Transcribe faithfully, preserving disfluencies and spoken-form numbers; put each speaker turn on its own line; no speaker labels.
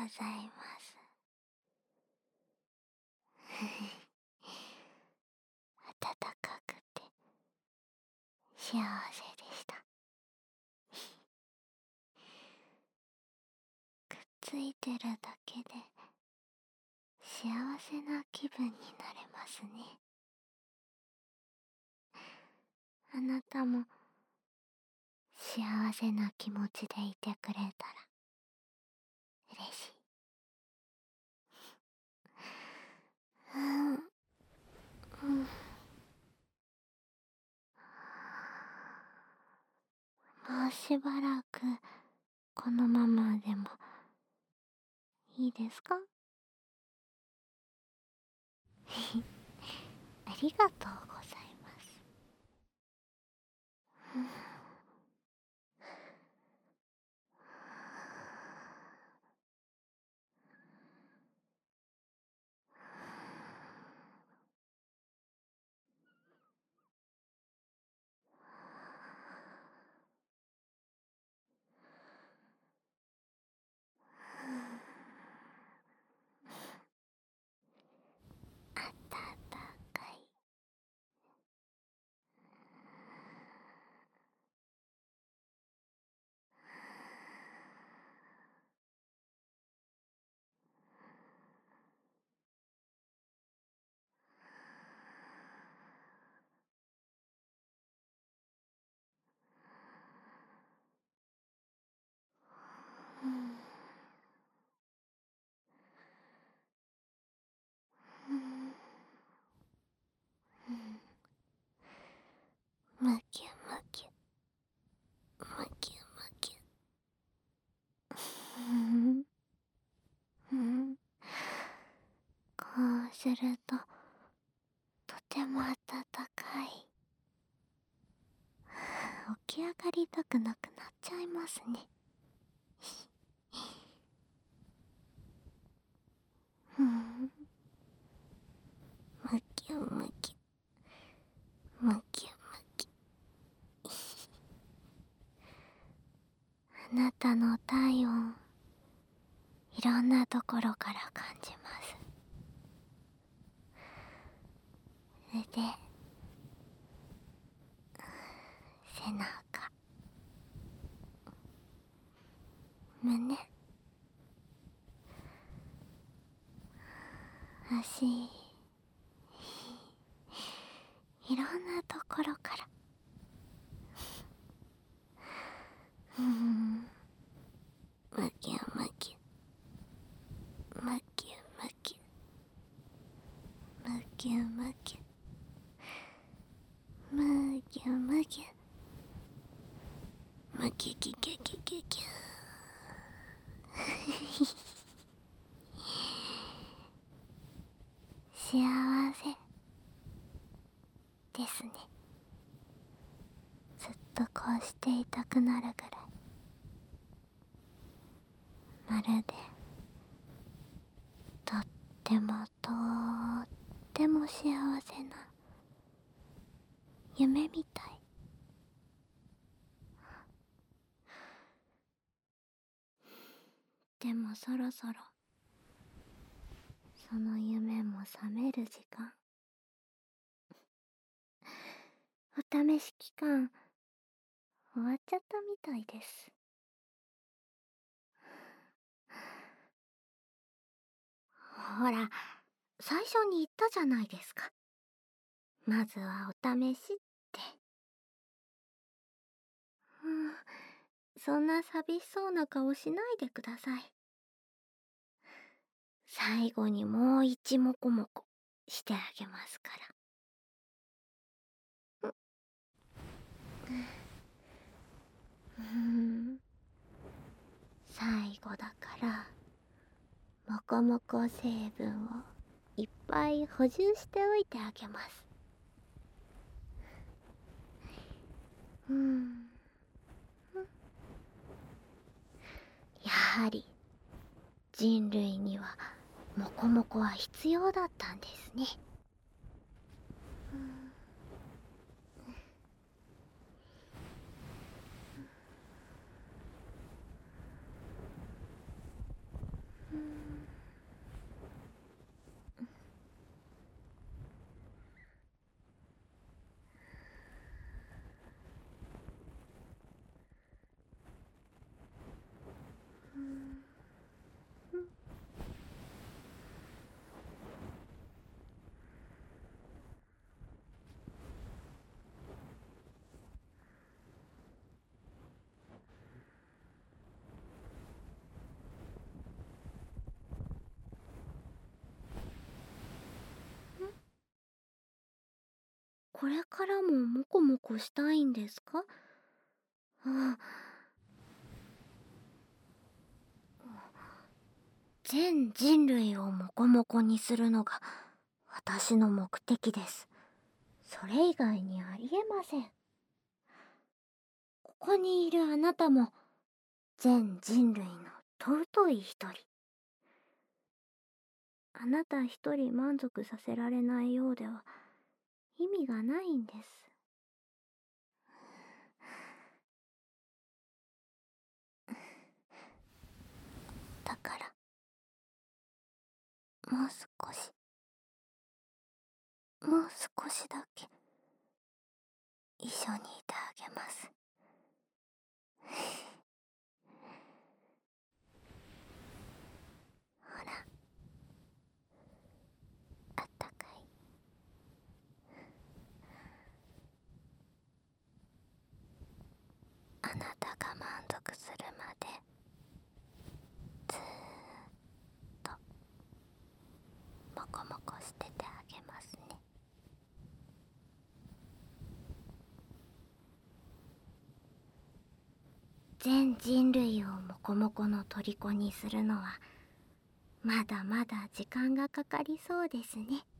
ざいます。暖かくて幸せでした。くっついてるだけで幸せな気分になれますね。あなたも幸せな気持ちでいてくれたら嬉しい。うん、うん。もうしばらくこのままでもいいですか？ありがとうございます。あたたかい。うん、うん、うん。むきゅむきゅ、むきゅむきゅ。うん、うん。こうするととてもあたたかい。起き上がりたくなくなっちゃいますね。うん、むきゅむきゅ、むきゅむきゅ。あなたの体温、いろんなところから感じます。それで背中、胸、足、いろんなところから。うん、むきゅむきゅ、むきゅむきゅ、むきゅむきゅ、むきゅむきゅ、むききききききゅ。幸せですね。ずっとこうしていたくなるぐらい、まるでとってもとっても幸せな夢みたい。でもそろそろその夢も覚める時間。お試し期間終わっちゃったみたいです。ほら、最初に言ったじゃないですか。まずはお試しって。うん、そんな寂しそうな顔しないでください。最後にもう一もこもこしてあげますから。うーん、最後だからもこもこ成分をいっぱい補充しておいてあげます。うーん、やはり人類にはもこもこは必要だったんですね。うん、 これからもモコモコしたいんですか？あ、全人類をモコモコにするのが私の目的です。それ以外にありえません。ここにいるあなたも全人類の尊い一人。あなた一人満足させられないようでは意味がないんです。だからもう少しもう少しだけ一緒にいてあげます。ほら、あったかい。あなたが満足するまでずーっとモコモコしててあげますね。全人類をモコモコの虜にするのはまだまだ時間がかかりそうですね。